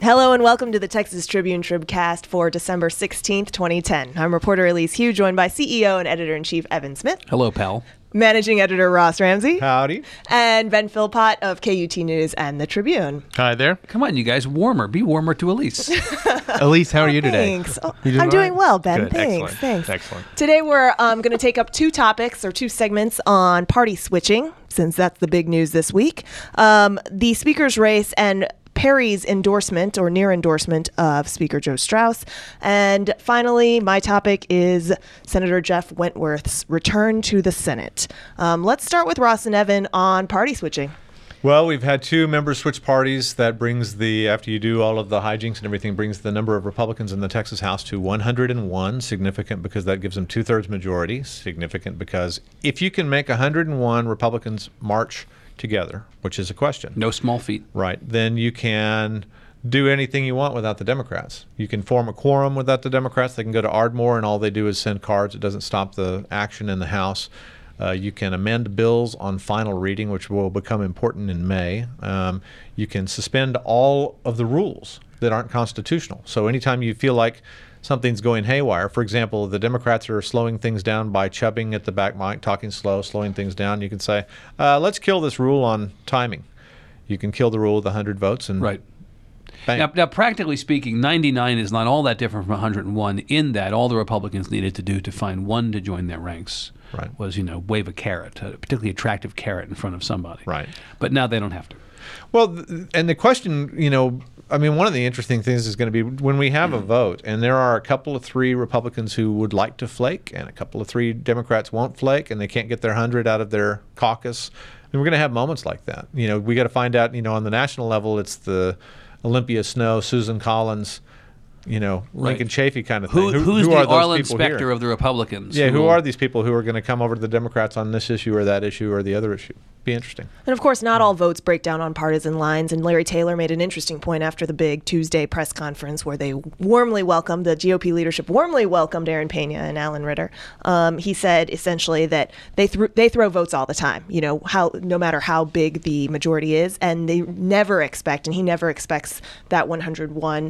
Hello and welcome to the Texas Tribune Tribcast for December 16th, 2010. I'm reporter Elise Hugh, joined by CEO and Editor-in-Chief Evan Smith. Hello, pal. Managing Editor Ross Ramsey. Howdy. And Ben Philpott of KUT News and the Tribune. Hi there. Come on, you guys. Warmer. Be warmer to Elise. Elise, how are you today? Thanks. I'm doing well, Ben. Good. Thanks. Excellent. Today we're going to take up two segments on party switching, since that's the big news this week. The speaker's race and Perry's endorsement or near endorsement of Speaker Joe Straus. And finally, my topic is Senator Jeff Wentworth's return to the Senate. Let's start with Ross and Evan on party switching. Well, we've had two members switch parties. That brings after you do all of the hijinks and everything, brings the number of Republicans in the Texas House to 101. Significant because that gives them 2/3 majority. Significant because if you can make 101 Republicans march together, which is a question. No small feat. Right. Then you can do anything you want without the Democrats. You can form a quorum without the Democrats. They can go to Ardmore and all they do is send cards. It doesn't stop the action in the House. You can amend bills on final reading, which will become important in May. You can suspend all of the rules that aren't constitutional. So anytime you feel like something's going haywire, for example, the Democrats are slowing things down by chubbing at the back mic, talking slow, slowing things down, you can say, let's kill this rule on timing. You can kill the rule with 100 votes and right. Bang. Now, practically speaking, 99 is not all that different from 101 in that all the Republicans needed to do to find one to join their ranks was, wave a carrot, a particularly attractive carrot in front of somebody. Right. But now they don't have to. Well, and the question, one of the interesting things is going to be when we have a vote, and there are a couple of 3 Republicans who would like to flake, and a couple of 3 Democrats won't flake, and they can't get their 100 out of their caucus. And we're going to have moments like that. We got to find out, on the national level, it's the Olympia Snowe, Susan Collins, Lincoln Chafee kind of thing. Who's who the are those Arlen people Specter here? of the Republicans? Yeah, who are these people who are going to come over to the Democrats on this issue or that issue or the other issue? Be interesting. And of course, not all votes break down on partisan lines. And Larry Taylor made an interesting point after the big Tuesday press conference where they warmly welcomed, the GOP leadership warmly welcomed Aaron Pena and Alan Ritter. He said essentially that they throw votes all the time, no matter how big the majority is. And they never expect, and he never expects that 101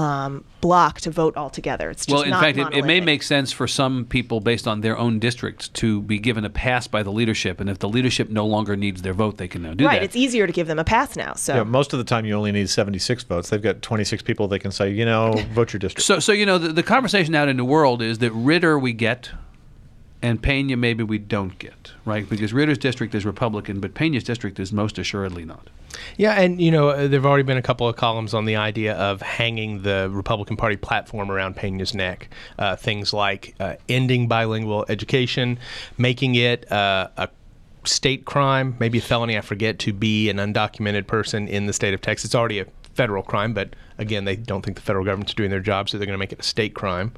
block to vote altogether. It's just in fact, it may make sense for some people based on their own districts to be given a pass by the leadership. And if the leadership no longer needs their vote, they can now do that. Right, it's easier to give them a pass now. So yeah, most of the time you only need 76 votes. They've got 26 people they can say, vote your district. So the conversation out in the world is that Ritter we get, and Pena maybe we don't get, right? Because Ritter's district is Republican, but Pena's district is most assuredly not. Yeah, and there've already been a couple of columns on the idea of hanging the Republican Party platform around Pena's neck. Things like ending bilingual education, making it a state crime, maybe a felony, I forget, to be an undocumented person in the state of Texas. It's already a federal crime, but again, they don't think the federal government's doing their job, so they're going to make it a state crime.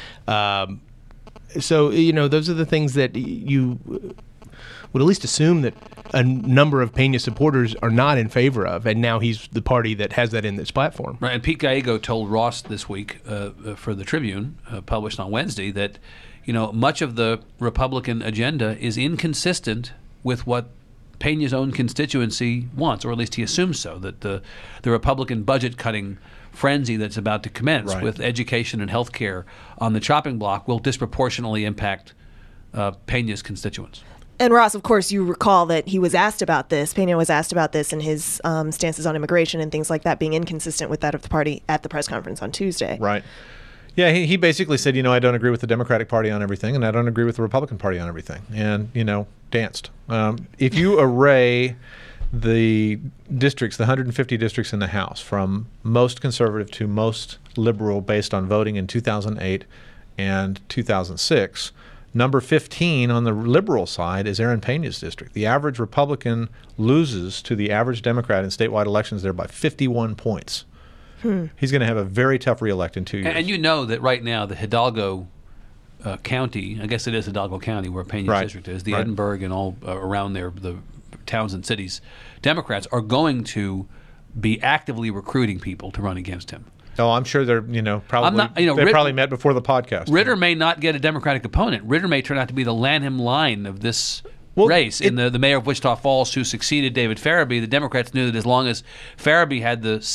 So, those are the things that you would at least assume that a number of Pena supporters are not in favor of, and now he's the party that has that in its platform. Right, and Pete Gallego told Ross this week for the Tribune, published on Wednesday, that much of the Republican agenda is inconsistent with what Pena's own constituency wants, or at least he assumes so, that the Republican budget-cutting frenzy that's about to commence with education and health care on the chopping block will disproportionately impact Pena's constituents. And Ross, of course, you recall that he was asked about this. Pena was asked about this and his stances on immigration and things like that being inconsistent with that of the party at the press conference on Tuesday. Right. Yeah, he basically said, I don't agree with the Democratic Party on everything, and I don't agree with the Republican Party on everything, and, danced. If you array the districts, the 150 districts in the House, from most conservative to most liberal based on voting in 2008 and 2006, number 15 on the liberal side is Aaron Pena's district. The average Republican loses to the average Democrat in statewide elections there by 51 points. He's going to have a very tough reelect in 2 years. And you know that right now the Hidalgo County, I guess it is Hidalgo County where Pena's district is, the Edinburgh and all around there, the towns and cities, Democrats are going to be actively recruiting people to run against him. Oh, I'm sure they're, probably they probably met before the podcast. Ritter may not get a Democratic opponent. Ritter may turn out to be the Lanham line of this race. In the mayor of Wichita Falls who succeeded David Farabee, the Democrats knew that as long as Farabee had the seat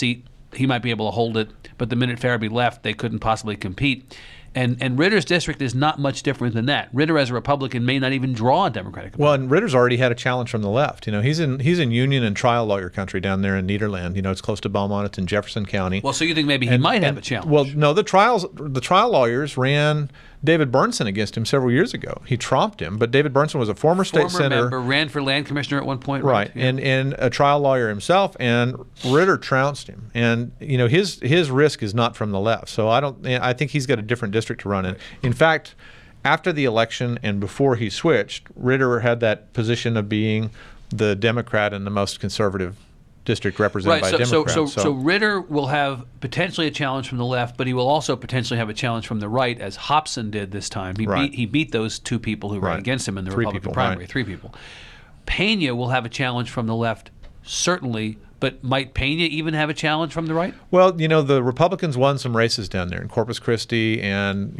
he might be able to hold it, but the minute Farabee left, they couldn't possibly compete. And Ritter's district is not much different than that. Ritter, as a Republican, may not even draw a Democratic Well, opponent. and Ritter's already had a challenge from the left. He's in union and trial lawyer country down there in Nederland. It's close to Beaumont. It's in Jefferson County. Well, so you think maybe he might have a challenge? Well, no, the trial lawyers ran David Bernsen against him several years ago. He trumped him, but David Bernsen was a former state senator. Member, ran for land commissioner at one point. Right, Yeah. and a trial lawyer himself, and Ritter trounced him. And his risk is not from the left. So I think he's got a different district to run in. In fact, after the election and before he switched, Ritter had that position of being the Democrat in the most conservative district represented by Democrats. So Ritter will have potentially a challenge from the left, but he will also potentially have a challenge from the right, as Hobson did this time. He beat those two people who ran against him in the Republican primary, 3 people. Pena will have a challenge from the left, certainly, but might Pena even have a challenge from the right? Well, the Republicans won some races down there in Corpus Christi, and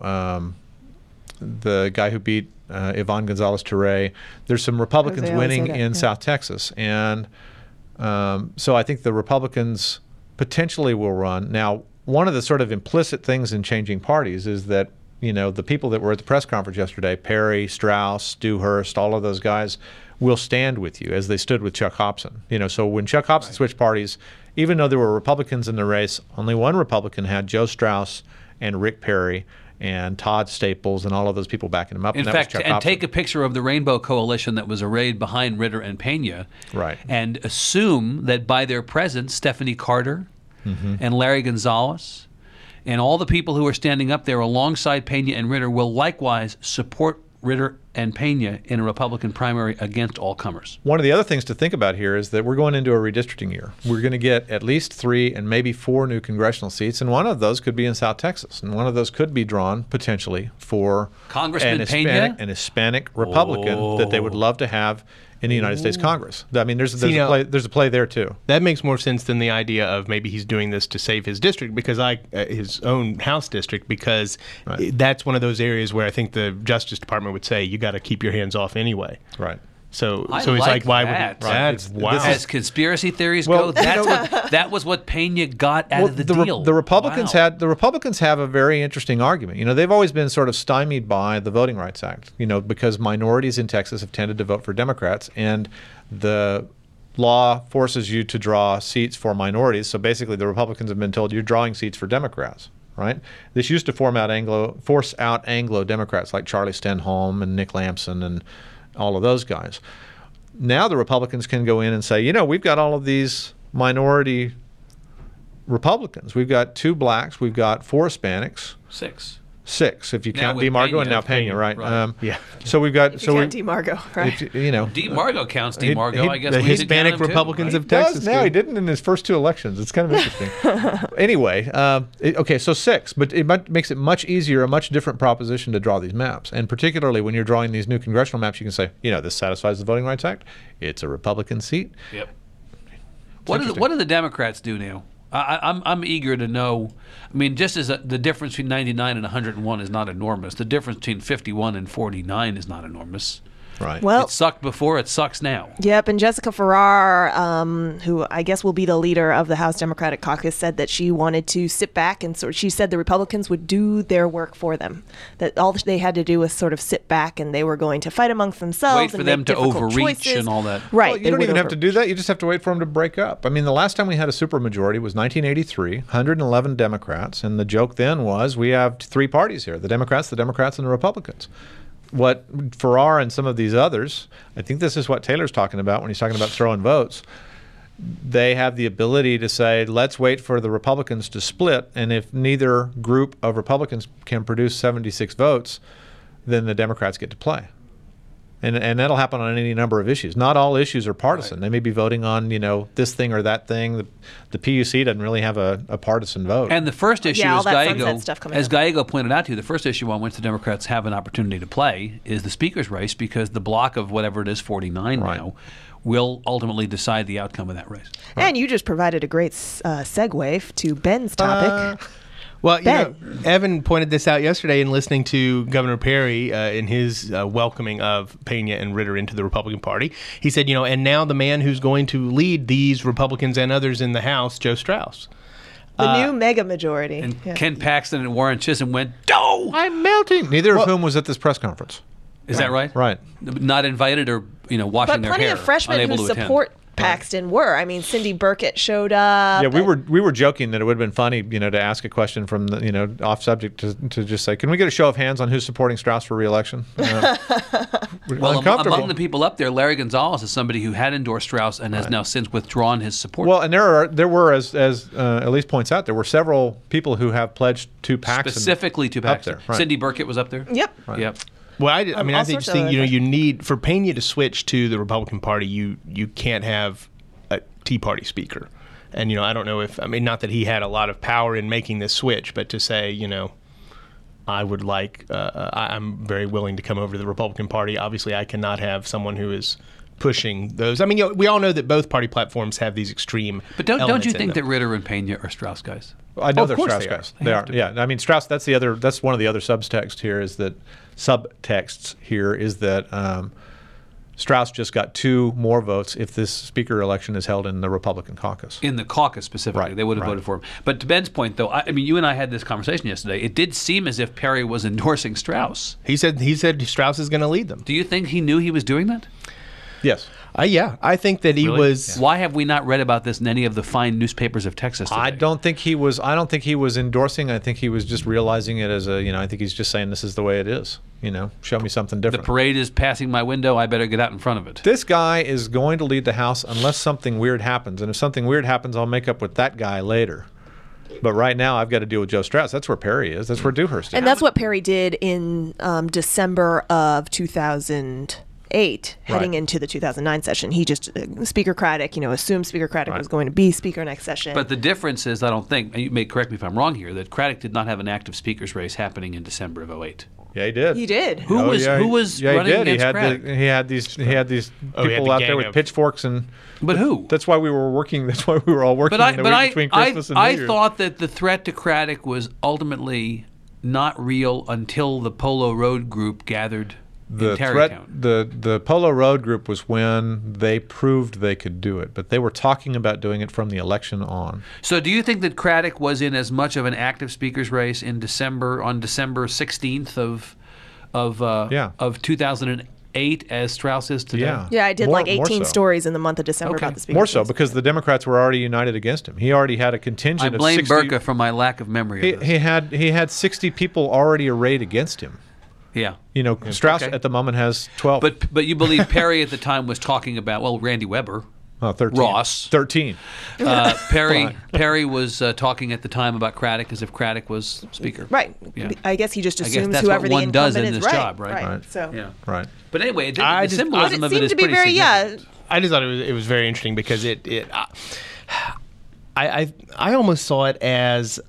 the guy who beat Ivan Gonzalez-Ture. There's some Republicans winning in South Texas, and so I think the Republicans potentially will run. Now, one of the sort of implicit things in changing parties is that, the people that were at the press conference yesterday, Perry, Strauss, Dewhurst, all of those guys, will stand with you as they stood with Chuck Hobson. So when Chuck Hobson switched parties, even though there were Republicans in the race, only one Republican had Joe Strauss and Rick Perry and Todd Staples and all of those people backing him up. In fact, take a picture of the Rainbow Coalition that was arrayed behind Ritter and Pena, right, and assume that by their presence, Stephanie Carter and Larry Gonzalez and all the people who are standing up there alongside Pena and Ritter will likewise support Ritter and Pena in a Republican primary against all comers. One of the other things to think about here is that we're going into a redistricting year. We're going to get at least 3 and maybe 4 new congressional seats, and one of those could be in South Texas, and one of those could be drawn potentially for Congressman Pena? an Hispanic Republican that they would love to have in the United States Congress. I mean, there's a play there too. That makes more sense than the idea of maybe he's doing this to save his district, because his own House district, because that's one of those areas where I think the Justice Department would say you got to keep your hands off anyway. Right. So I he's like, why would that. he? That's wow. As conspiracy theories go, that was what Pena got out of the deal. The Republicans have a very interesting argument. They've always been sort of stymied by the Voting Rights Act. Because minorities in Texas have tended to vote for Democrats, and the law forces you to draw seats for minorities. So basically, the Republicans have been told you're drawing seats for Democrats. Right. This used to force out Anglo Democrats like Charlie Stenholm and Nick Lampson and all of those guys. Now the Republicans can go in and say, we've got all of these minority Republicans. We've got 2 blacks. We've got 4 Hispanics. 6 if you count DeMargo and now Pena, right? Yeah. So we've got. If you count DeMargo, right? DeMargo counts DeMargo. I guess the we need to Hispanic count him too, Republicans right? of Texas. No, he didn't in his first 2 elections. It's kind of interesting. Anyway, okay, so 6, but it makes it much easier, a much different proposition to draw these maps, and particularly when you're drawing these new congressional maps, you can say, this satisfies the Voting Rights Act. It's a Republican seat. Yep. What do the Democrats do now? I'm eager to know. I mean, just as the difference between 99 and 101 is not enormous, the difference between 51 and 49 is not enormous. Right. Well, it sucked before, it sucks now. Yep, and Jessica Farrar, who I guess will be the leader of the House Democratic Caucus, said that she wanted to sit back and she said the Republicans would do their work for them. That all they had to do was sort of sit back, and they were going to fight amongst themselves. Wait for them to overreach and all that. Right. Well, you don't even have to do that. You just have to wait for them to break up. I mean, the last time we had a supermajority was 1983, 111 Democrats, and the joke then was we have 3 parties here: the Democrats, and the Republicans. What Farrar and some of these others, I think this is what Taylor's talking about when he's talking about throwing votes. They have the ability to say, let's wait for the Republicans to split, and if neither group of Republicans can produce 76 votes, then the Democrats get to play. And that'll happen on any number of issues. Not all issues are partisan. Right. They may be voting on, this thing or that thing. The PUC doesn't really have a partisan vote. And the first issue, as Gallego pointed out to you, the first issue on which the Democrats have an opportunity to play is the Speaker's race, because the block of whatever it is, 49 now, will ultimately decide the outcome of that race. And you just provided a great segue to Ben's topic. Well, Evan pointed this out yesterday in listening to Governor Perry in his welcoming of Pena and Ritter into the Republican Party. He said, and now the man who's going to lead these Republicans and others in the House, Joe Strauss. The new mega majority. And Yeah. Ken Paxton and Warren Chisholm went, "No!" I'm melting. Neither of whom was at this press conference. Is that right? Right. Not invited or washing But their plenty hair. of freshmen unable who to attend. support Paxton were. I mean, Cindy Burkett showed up. Yeah, we were joking that it would have been funny, to ask a question from the, off subject to just say, can we get a show of hands on who's supporting Strauss for re-election? Well, among the people up there, Larry Gonzalez is somebody who had endorsed Strauss and has now since withdrawn his support. Well, and there were, as Elise points out, there were several people who have pledged to Paxton. Specifically to Paxton. Up there, right. Cindy Burkett was up there? Yep. Right. Yep. Well, I all think sorts just think of you need for Pena to switch to the Republican Party, you can't have a Tea Party speaker, and I don't know if not that he had a lot of power in making this switch, but to say I would like I'm very willing to come over to the Republican Party. Obviously, I cannot have someone who is pushing those. We all know that both party platforms have these extreme. But don't you in think them. that Ritter and Pena are Strauss guys? I know Of they're course Strauss they are. guys. They are. Yeah. I mean, Strauss. That's one of the other subtexts here is that Strauss just got 2 more votes if this speaker election is held in the Republican caucus. In the caucus specifically, Right, they would have right. voted for him. But to Ben's point, though, you and I had this conversation yesterday. It did seem as if Perry was endorsing Strauss. He said Strauss is going to lead them. Do you think he knew he was doing that? Yes. Yeah, I think that he Really? was. Why have we not read about this in any of the fine newspapers of Texas today? I don't think he was endorsing. I think he was just realizing it as I think he's just saying this is the way it is. Show me something The different. parade is passing my window. I better get out in front of it. This guy is going to lead the House unless something weird happens. And if something weird happens, I'll make up with that guy later. But right now, I've got to deal with Joe Strauss. That's where Perry is. That's where Dewhurst is. And that's what Perry did in December of 2008, heading Right. into the 2009 session. He just, Speaker Craddock, assumed Speaker Craddock Right. was going to be Speaker next session. But the difference is, I don't think, and you may correct me if I'm wrong here, that Craddock did not have an active speaker's race happening in December of 2008. Yeah, he did. He did. Who was running he did. against He Craddock? had these he had people the out gang there with of- pitchforks and. But who? That's why we were working. That's why we were all working in the week between Christmas and New I Year's. thought that the threat to Craddock was ultimately not real until the Polo Road group gathered the in threat. Tarrytown. The Polo Road group was when they proved they could do it, but they were talking about doing it from the election on. So do you think that Craddock was in as much of an active speaker's race in December 16th of 2008 as Strauss is today? Yeah. Yeah, I did More- like more 18 so. stories in the month of December Okay. about the Speaker. More so because the Democrats were already united against him. He already had a I contingent of blame 60. Burka for my lack of memory of this. He had 60 people already arrayed against him. Yeah. Strauss Okay. at the moment has 12. But you believe Perry at the time was talking about, Randy Weber. 13. Ross. 13. Perry was talking at the time about Craddock as if Craddock was speaker. Right. Yeah. I guess he just I guess assumes that's whoever what the one does incumbent in is. this Right. job, right? Right. So. Yeah. Right. But anyway, the But symbolism But of it it seemed is to be pretty very, significant. I just thought it was very interesting because I almost saw it as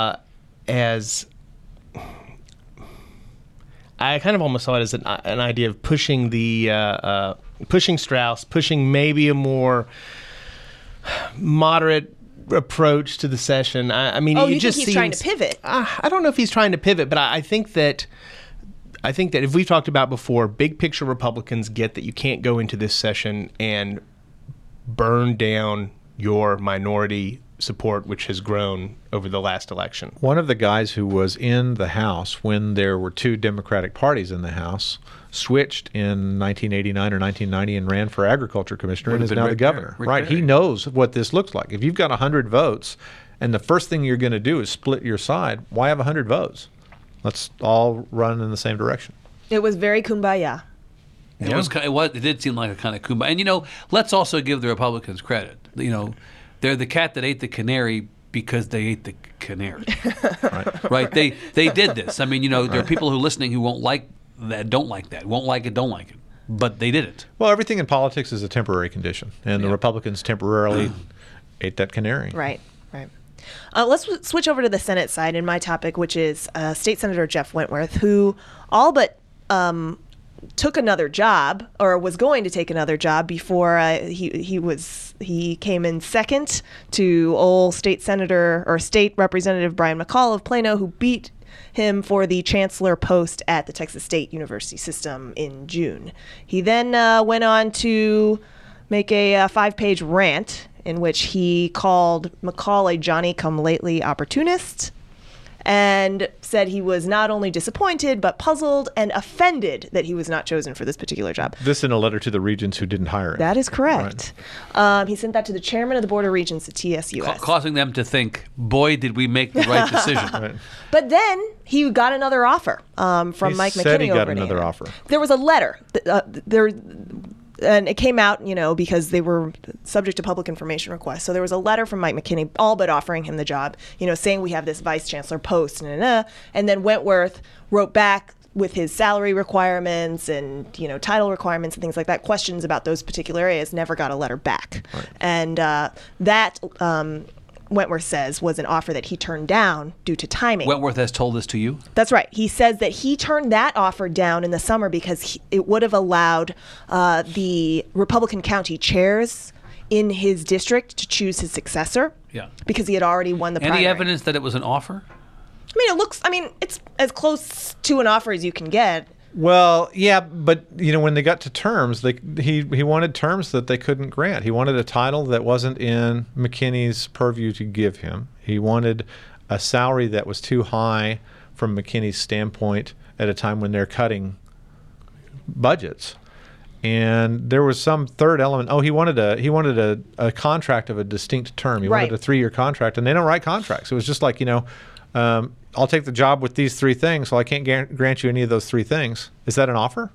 I kind of almost saw it as an idea of pushing pushing Strauss, pushing maybe a more moderate approach to the session. I mean, Oh, it you just think he's trying to seems- pivot? I don't know if he's trying to pivot, but I think that if we've talked about before, big picture Republicans get that you can't go into this session and burn down your minority support, which has grown over the last election. One of the guys who was in the House when there were 2 Democratic parties in the House switched in 1989 or 1990 and ran for agriculture commissioner Would and have is been now the Rick governor. Perry. Right. Rick He Perry. knows what this looks like. If you've got 100 votes and the first thing you're going to do is split your side, why have 100 votes? Let's all run in the same direction. It was very kumbaya. It did seem like a kind of kumbaya. And let's also give the Republicans credit. They're the cat that ate the canary because they ate the canary. Right? They did this. I mean, there are people who are listening who won't like that, don't like that, won't like it, don't like it. But they did it. Well, everything in politics is a temporary condition, and the Yeah. Republicans temporarily ate that canary. Right. Let's switch over to the Senate side in my topic, which is State Senator Jeff Wentworth, who all but took another job or was going to take another job before he came in second to old State Senator or State Representative Brian McCall of Plano, who beat him for the chancellor post at the Texas State University System in June. He then went on to make a 5-page rant in which he called McCall a Johnny-come-lately opportunist and said he was not only disappointed, but puzzled and offended that he was not chosen for this particular job. This in a letter to the regents who didn't hire him. That is correct. He sent that to the chairman of the Board of Regents at TSUS. Causing them to think, boy, did we make the right decision. Right. But then he got another offer from Mike McKinney. He said he got over at another A&M. offer. There was a letter. And it came out, because they were subject to public information requests. So there was a letter from Mike McKinney, all but offering him the job, saying we have this vice chancellor post. And then Wentworth wrote back with his salary requirements and, title requirements and things like that, questions about those particular areas, never got a letter back. Right. And that, Wentworth says, was an offer that he turned down due to timing. Wentworth has told this to you? That's right. He says that he turned that offer down in the summer because it would have allowed the Republican county chairs in his district to choose his successor. Yeah. Because he had already won the primary. Any evidence that it was an offer? It's as close to an offer as you can get. Well, yeah, but when they got to terms, he wanted terms that they couldn't grant. He wanted a title that wasn't in McKinney's purview to give him. He wanted a salary that was too high from McKinney's standpoint at a time when they're cutting budgets. And there was some third element. Oh, he wanted a contract of a distinct term. He wanted a 3-year contract, and they don't write contracts. It was just like, I'll take the job with these 3 things, so I can't grant you any of those 3 things. Is that an offer?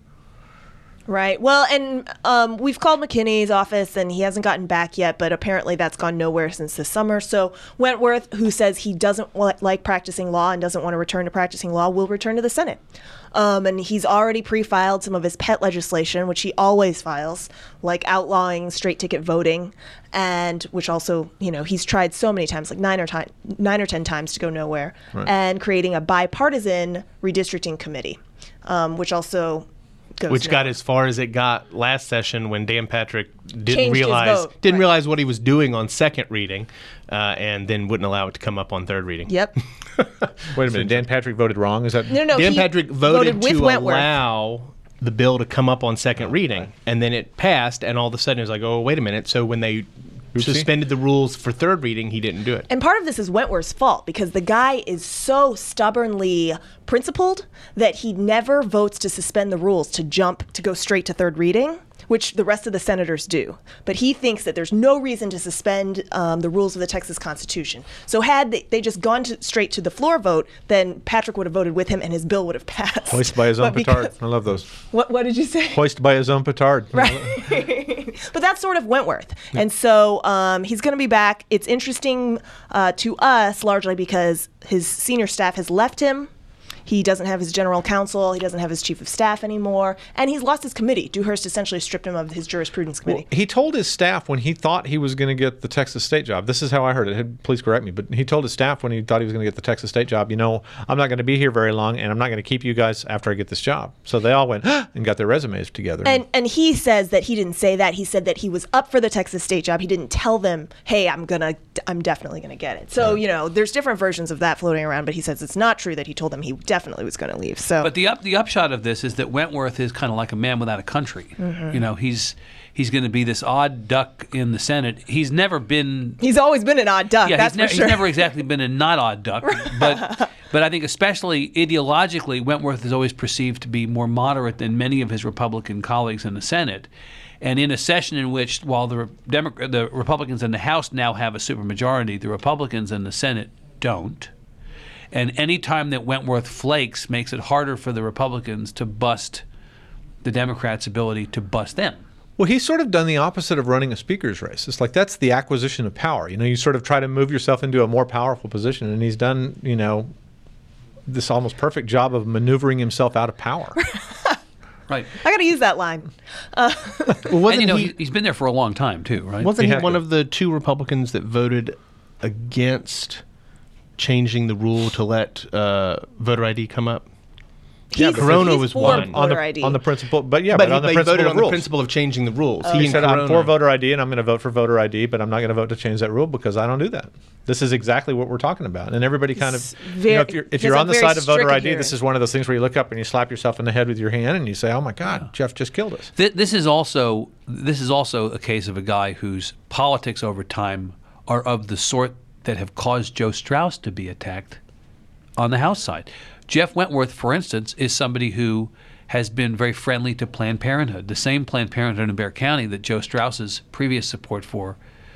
Right. Well, and we've called McKinney's office, and he hasn't gotten back yet, but apparently that's gone nowhere since this summer. So Wentworth, who says he doesn't like practicing law and doesn't want to return to practicing law, will return to the Senate. And he's already pre-filed some of his pet legislation, which he always files, like outlawing straight ticket voting, and which also, he's tried so many times, like 9 or 10 times to go nowhere, right. And creating a bipartisan redistricting committee, which also got as far as it got last session when Dan Patrick didn't Changed his vote. realize what he was doing on second reading, and then wouldn't allow it to come up on third reading. Yep. Wait a minute, Dan Patrick voted wrong? Is that No, Dan Patrick voted with to Wentworth. allow the bill to come up on second reading, and then it passed, and all of a sudden it was like, oh, wait a minute. So when they suspended the rules for third reading, he didn't do it. And part of this is Wentworth's fault because the guy is so stubbornly principled that he never votes to suspend the rules to go straight to third reading, which the rest of the senators do. But he thinks that there's no reason to suspend the rules of the Texas Constitution. So had they just gone straight to the floor vote, then Patrick would have voted with him and his bill would have passed. Hoist by his own petard. I love those. What did you say? Hoist by his own petard. Right. But that's sort of Wentworth. Yeah. And so he's going to be back. It's interesting to us largely because his senior staff has left him. He doesn't have his general counsel. He doesn't have his chief of staff anymore. And he's lost his committee. Dewhurst essentially stripped him of his jurisprudence committee. Well, he told his staff when he thought he was going to get the Texas State job. This is how I heard it. Please correct me. But he told his staff when he thought he was going to get the Texas State job, I'm not going to be here very long, and I'm not going to keep you guys after I get this job. So they all went and got their resumes together. And he says that he didn't say that. He said that he was up for the Texas State job. He didn't tell them, hey, I'm definitely going to get it. So, there's different versions of that floating around. But he says it's not true that he told them he definitely was going to leave. So, but the upshot of this is that Wentworth is kind of like a man without a country. Mm-hmm. He's going to be this odd duck in the Senate. He's always been an odd duck. Yeah, that's for sure. He's never exactly been a not odd duck. But I think especially ideologically, Wentworth is always perceived to be more moderate than many of his Republican colleagues in the Senate. And in a session in which, while the Republicans in the House now have a supermajority, the Republicans in the Senate don't. And any time that Wentworth flakes makes it harder for the Republicans to bust the Democrats' ability to bust them. Well, he's sort of done the opposite of running a speaker's race. It's like that's the acquisition of power. You sort of try to move yourself into a more powerful position, and he's done, this almost perfect job of maneuvering himself out of power. Right. I got to use that line. He's been there for a long time, too, right? Wasn't he one of the 2 Republicans that voted against changing the rule to let voter ID come up? Corona was for one. voter ID. on the principle, but on But the he principle voted of on the rules. principle of changing the rules. He and said, I'm for Corona- voter ID and I'm going to vote for voter ID, but I'm not going to vote to change that rule because I don't do that. This is exactly what we're talking about. And everybody kind of, if you're on the side of voter ID, this is one of those things where you look up and you slap yourself in the head with your hand and you say, oh my God, Jeff just killed us. This is also a case of a guy whose politics over time are of the sort that have caused Joe Strauss to be attacked on the House side. Jeff Wentworth, for instance, is somebody who has been very friendly to Planned Parenthood, the same Planned Parenthood in Bexar County that Joe Strauss's previous support for,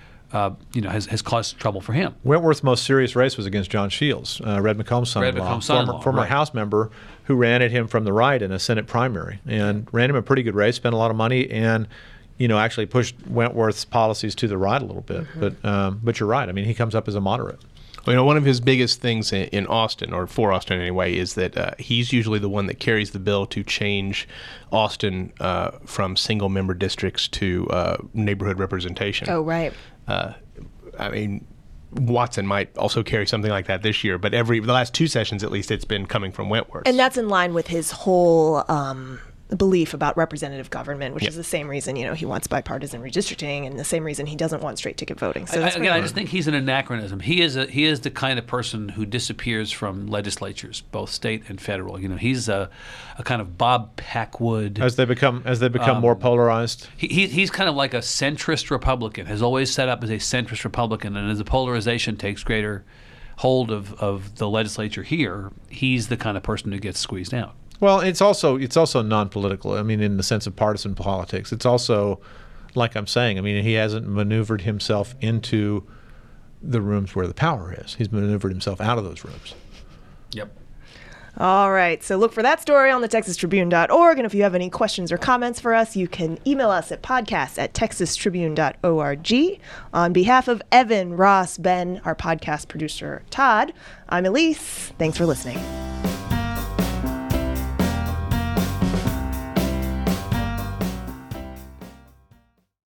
has caused trouble for him. Wentworth's most serious race was against John Shields, Red McComb's son-in-law, former right. House member who ran at him from the right in a Senate primary and ran him a pretty good race, spent a lot of money, and actually pushed Wentworth's policies to the right a little bit. Mm-hmm. But you're right. I mean, he comes up as a moderate. Well, one of his biggest things in Austin, or for Austin anyway, is that he's usually the one that carries the bill to change Austin from single-member districts to neighborhood representation. Oh, right. I mean, Watson might also carry something like that this year, but the last two sessions at least, it's been coming from Wentworth. And that's in line with his whole belief about representative government, which is the same reason he wants bipartisan redistricting, and the same reason he doesn't want straight ticket voting. So I just think he's an anachronism. He is the kind of person who disappears from legislatures, both state and federal. He's a kind of Bob Packwood. As they become more polarized. He's kind of like a centrist Republican. Has always set up as a centrist Republican, and as the polarization takes greater hold of the legislature here, he's the kind of person who gets squeezed out. Well, it's also non-political. I mean, in the sense of partisan politics. It's also, like I'm saying, I mean, he hasn't maneuvered himself into the rooms where the power is. He's maneuvered himself out of those rooms. Yep. All right. So look for that story on the TexasTribune.org. And if you have any questions or comments for us, you can email us at podcast@TexasTribune.org. On behalf of Evan, Ross, Ben, our podcast producer, Todd, I'm Elise. Thanks for listening.